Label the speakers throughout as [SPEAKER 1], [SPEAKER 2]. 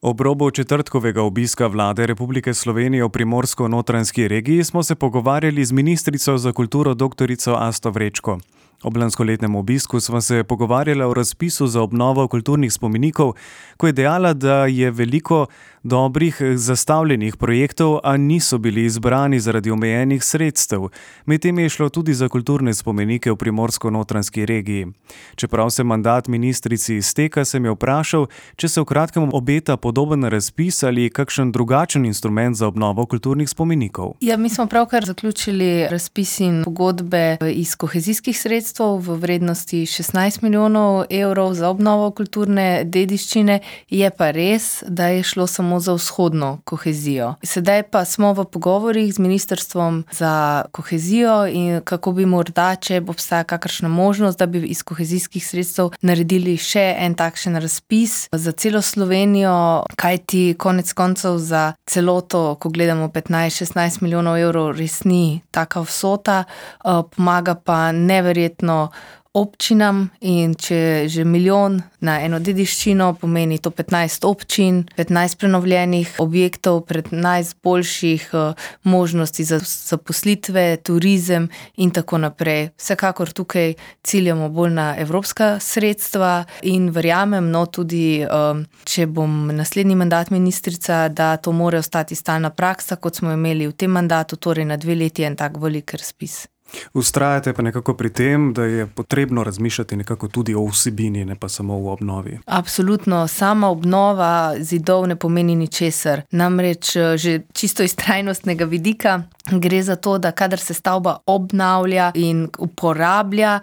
[SPEAKER 1] Ob robu četrtkovega obiska vlade Republike Slovenije v Primorsko-notranjski regiji smo se pogovarjali z ministrico za kulturo dr. Asto Vrečko. Ob lanskoletnem obisku smo se pogovarjali o razpisu za obnovo kulturnih spomenikov, ko je dejala, da je veliko dobrih zastavljenih projektov, a niso bili izbrani zaradi omejenih sredstev. Medtem je šlo tudi za kulturne spomenike v Primorsko-notranjski regiji. Čeprav se mandat ministrici izteka, sem jo vprašal, če se v kratkem obeta podoben razpis ali kakšen drugačen instrument za obnovo kulturnih spomenikov.
[SPEAKER 2] Ja, mi smo pravkar zaključili razpis in pogodbe iz kohezijskih sredstev v vrednosti 16 milijonov evrov za obnovo kulturne dediščine. Je pa res, da je šlo samo za vzhodno kohezijo. Sedaj pa smo v pogovorih z Ministrstvom za kohezijo in kako bi morda, če obstaja kakršna možnost, da bi iz kohezijskih sredstev naredili še en takšen razpis za celo Slovenijo, kajti konec koncev za celoto, ko gledamo 15-16 milijonov evrov, res ni taka vsota, pomaga pa neverjetno občinam in če že milijon na eno dediščino pomeni to 15 občin, 15 prenovljenih objektov, 15 boljših možnosti za zaposlitve, turizem in tako naprej. Vsekakor tukaj ciljamo bolj na evropska sredstva in verjamem, tudi če bom naslednji mandat ministrica, da to mora ostati stalna praksa, kot smo imeli v tem mandatu, torej na 2 leti en tak velik razpis.
[SPEAKER 1] Vztrajate pa nekako pri tem, da je potrebno razmišljati nekako tudi o vsebini, ne pa samo o obnovi.
[SPEAKER 2] Absolutno, sama obnova zidov ne pomeni ničesar. Namreč že čisto iz trajnostnega vidika gre za to, da kadar se stavba obnavlja in uporablja,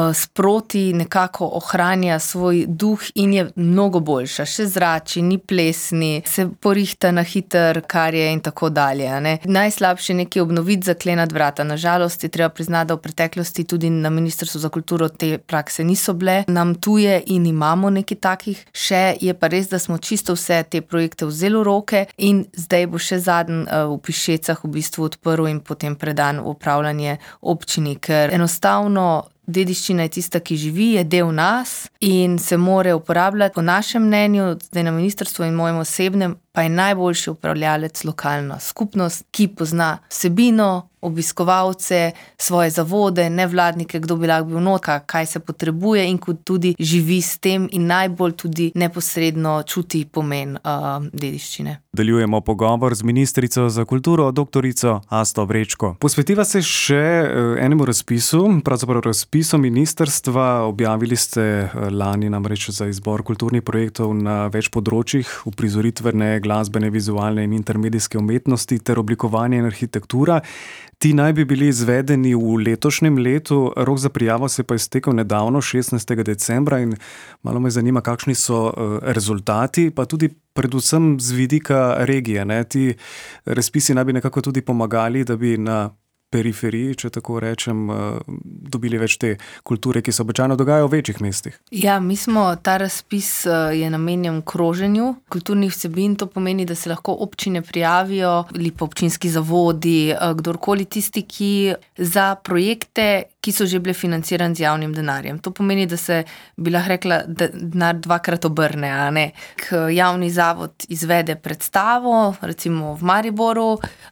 [SPEAKER 2] sproti nekako ohranja svoj duh in je mnogo boljša. Še zrači, ni plesni, se porihta na hiter, kar je in tako dalje. Ne? Najslabše je nekaj obnoviti, zaklenati vrata. Na žalost je treba priznati, da v preteklosti tudi na Ministrstvu za kulturo te prakse niso bile nam tuje in imamo nekaj takih. Še je pa res, da smo čisto vse te projekte vzeli v roke in zdaj bo še zadnji v Pišecah v bistvu odprl in potem predan v upravljanje občini, ker enostavno dediščina je tista, ki živi, je del nas in se more uporabljati. Po našem mnenju, zdaj na ministrstvu in mojem osebnem, pa je najboljši upravljalec lokalna skupnost, ki pozna vsebino, obiskovalce, svoje zavode, nevladnike, kdo bi lahko bil noter, kaj se potrebuje in ko tudi živi s tem in najbolj tudi neposredno čuti pomen dediščine.
[SPEAKER 1] Nadaljujemo pogovor z ministrico za kulturo dr. Asto Vrečko. Posvetiva se še enemu razpisu, pravzaprav razpisu ministrstva. Objavili ste lani namreč za izbor kulturnih projektov na več področjih, uprizoritvene, glasbene, vizualne in intermedijske umetnosti ter oblikovanje in arhitektura. Ti naj bi bili izvedeni v letošnjem letu, rok za prijavo se pa je iztekel nedavno, 16. decembra in malo me zanima, kakšni so rezultati, pa tudi predvsem z vidika regije. Ne? Ti razpisi naj bi nekako tudi pomagali, da bi na periferiji, če tako rečem, dobili več te kulture, ki se običajno dogajajo v večjih mestih.
[SPEAKER 2] Ja, ta razpis je namenjen kroženju kulturnih vsebin. To pomeni, da se lahko občine prijavijo, ali pa občinski zavodi, kdorkoli tisti, ki za projekte, ki so že bile financirane z javnim denarjem. To pomeni, da se bi lahko rekla, da denar dvakrat obrne, a ne. Javni zavod izvede predstavo, recimo v Mariboru,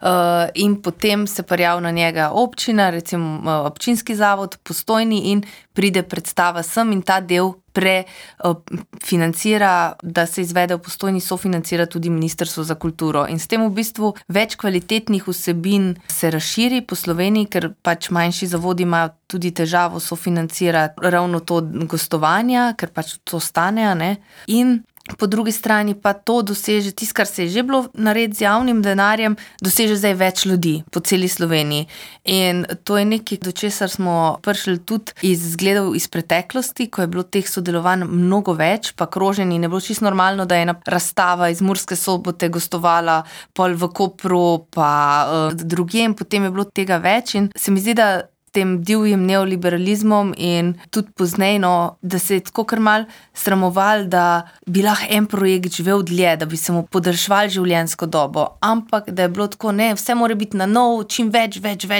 [SPEAKER 2] in potem se prijavi na njega občina, recimo občinski zavod, Postojni, in pride predstava sem in ta del financira, da se izvede v Postojni, sofinancira tudi Ministrstvo za kulturo. In s tem v bistvu več kvalitetnih vsebin se razširi po Sloveniji, ker pač manjši zavodi imajo tudi težavo sofinancirati ravno to gostovanja, ker pač to stane, ne? In po drugi strani pa to doseže, tisto, kar se je že bilo narediti z javnim denarjem, doseže zdaj več ljudi po celi Sloveniji. In to je nekaj, do česar smo prišli tudi iz zgledov iz preteklosti, ko je bilo teh sodelovanj mnogo več, pa kroženj, in je bilo čisto normalno, da je ena razstava iz Murske Sobote gostovala pol v Kopru, pa drugje, in potem je bilo tega več in se mi zdi, da tem divjim neoliberalizmom in tudi pozneje, da se je tako kar mal sramovali, da bi lahko en projekt živel dlje, da bi se mu podaljševali življenjsko dobo, ampak da je bilo tako, ne, vse mora biti na nov, čim več.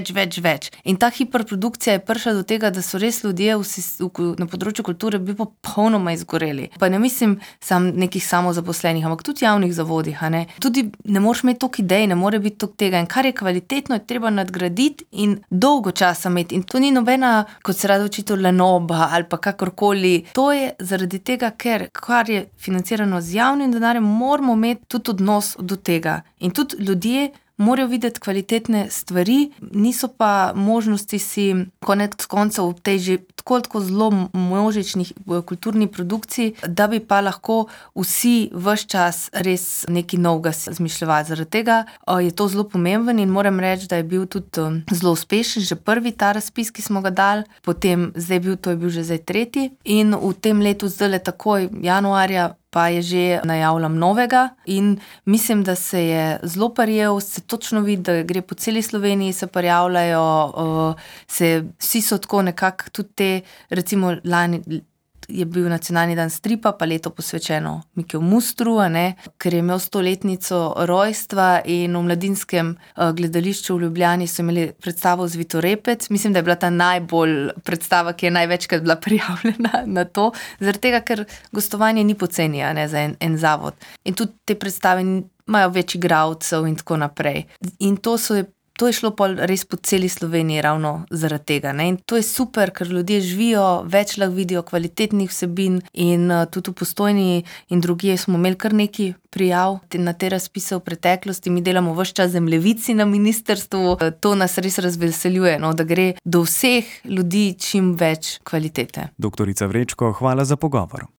[SPEAKER 2] In ta hiperprodukcija je prišla do tega, da so res ljudje na področju kulture bili popolnoma izgoreli. Pa ne mislim samo nekih samozaposlenih, ampak tudi javnih zavodih, a ne. Tudi ne moreš imeti toliko idej, ne more biti toliko tega. In kar je kvalitetno, je treba nadgraditi in dolgo časa imeti. In to ni nobena, kot se rado očita, lenoba ali pa kakorkoli. To je zaradi tega, ker kar je financirano z javnim denarjem, moramo imeti tudi odnos do tega. In tudi ljudje morajo videti kvalitetne stvari, niso pa možnosti si konec koncev v tej že tako zelo množični kulturni produkciji, da bi pa lahko vsi ves čas res nekaj novega izmišljevali. Zaradi tega je to zelo pomemben in moram reči, da je bil tudi zelo uspešen, že prvi ta razpis, ki smo ga dali, potem to je bil že zdaj tretji in v tem letu zdajle takoj januarja pa je že najavljam novega in mislim, da se je zelo prijel, se točno vidi, da gre po celi Sloveniji, se prijavljajo, vsi so tako nekako tudi te, recimo lani je bil nacionalni dan stripa, pa leto posvečeno Mikiju Mustru, ker je imel 100-letnico rojstva in v Mladinskem gledališču v Ljubljani so imeli predstavo Zvitorepec. Mislim, da je bila ta najbolj predstava, ki je največkrat bila prijavljena na to, zaradi tega, ker gostovanje ni poceni, za en zavod. In tudi te predstave imajo več igralcev in tako naprej. In to je šlo pa res po celi Sloveniji ravno zaradi tega. In to je super, ker ljudje živijo, več lahko vidijo kvalitetnih vsebin in tudi v Postojni in drugje smo imeli kar nekaj prijav na te razpise v preteklosti. Mi delamo ves čas zemljevici na ministrstvu. To nas res razveseljuje, da gre do vseh ljudi čim več kvalitete.
[SPEAKER 1] Doktorica Vrečko, hvala za pogovor.